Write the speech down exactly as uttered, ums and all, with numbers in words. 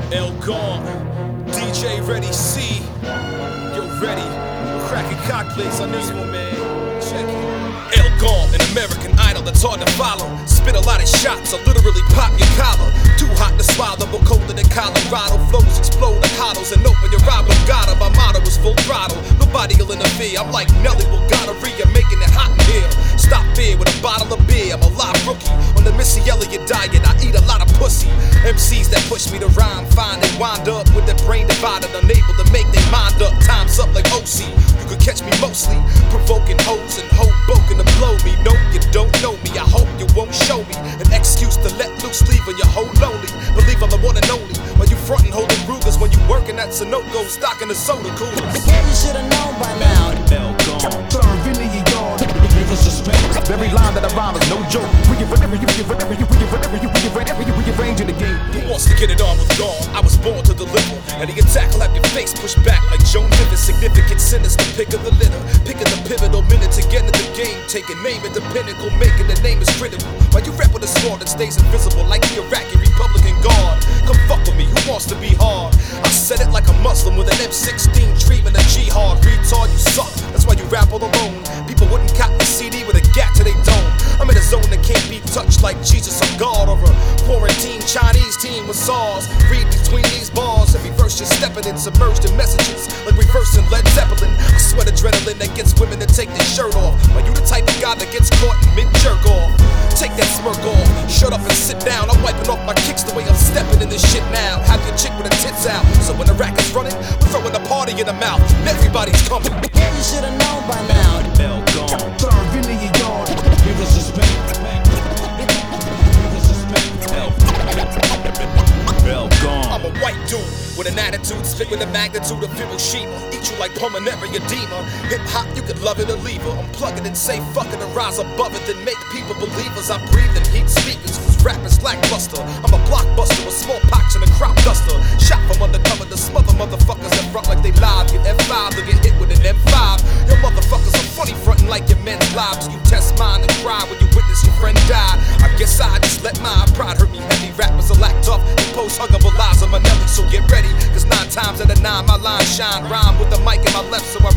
El Gaunt, D J Ready C. Yo, ready. We're cracking cocktails on this one, man. Check it. El Gaunt, an American idol that's hard to follow. Spit a lot of shots, I literally pop your collar. Too hot to swallow, but colder than Colorado. Flows explode like hollows and open your oblongata. My motto is full throttle, nobody will interfere. I'm like Nelly with gonorrhea, making it hot in here. Stop fear with a bottle of beer, I'm a live rookie. On the Missy Elliott diet, I eat a lot of pussy. M Cs that push me to rhyme, find they wind up with their brain divided, unable to make their mind up. Time's up like O C, you could catch me mostly provoking hoes and hoboken to blow me. No, you don't know me, I hope you won't show me an excuse to let loose, leaving your whole lonely. Believe I'm the one and only, while you frontin' holding Rugers when you working at Sunoco, stocking the soda coolers. Yeah, you should've known by now. El Gaunt. Serving in your yard, niggas suspect. Every line that I rhyme is no joke. We give whatever you, we give whatever you, we give whatever you, we give whatever you, we give range in the game. Who wants to get it on with Gaunt? I was born to deliver. And the attack will have your face pushed back like Joan Rivers. Significant sinister pick of the litter. Picking the pivotal minute to get into the game. Taking name at the pinnacle, making the name is critical. While you rap with a sword that stays invisible like the Iraqi Republican Guard. Come fuck with me, who wants to be hard? I said it like a Muslim with an M sixteen treatment of jihad. Retard, you suck, that's why you rap all alone. People wouldn't cop the C D with a gat to they dome. I'm in a zone that can't be touched like Jesus or God, or a quarantine Chinese team with SARS. Read between these bars, every verse you're stepping in, submerged in messages like reversing Led Zeppelin. I sweat adrenaline that gets women to take their shirt off. Are you the type of guy that gets caught in mid-jerk off? Take that smirk off, shut up and sit down. I'm wiping off my kicks the way I'm stepping in this shit now. Have your chick with her tits out, so when the rack is running, we're throwing a party in the mouth, and everybody's coming. Yeah, you should've known by now. El Gaunt. Serving in your yard, niggas suspect. Niggas suspect. El Gaunt. I'm a white dude with an attitude, spit with the magnitude of Hiroshima. Eat you like pulmonary edema. Hip hop, you could love it or leave it. Unplug it and say fuck it and rise above it. Then make people believers. I breathe in heat speakers. Cause rap is lackluster. I'm a blockbuster with smallpox and a crop duster. Shot from undercover to smother motherfuckers that front like they live. Get F five to get hit with an M five. Your motherfuckers are funny frontin' like your men's lives. You test mine and cry when you witness your friend die. I guess I just let my pride hurt me heavy. Rappers are lack tough and post huggable lies on my Nelly. So get ready, cause nine times out of nine my lines shine. Rhyme with the mic in my left so I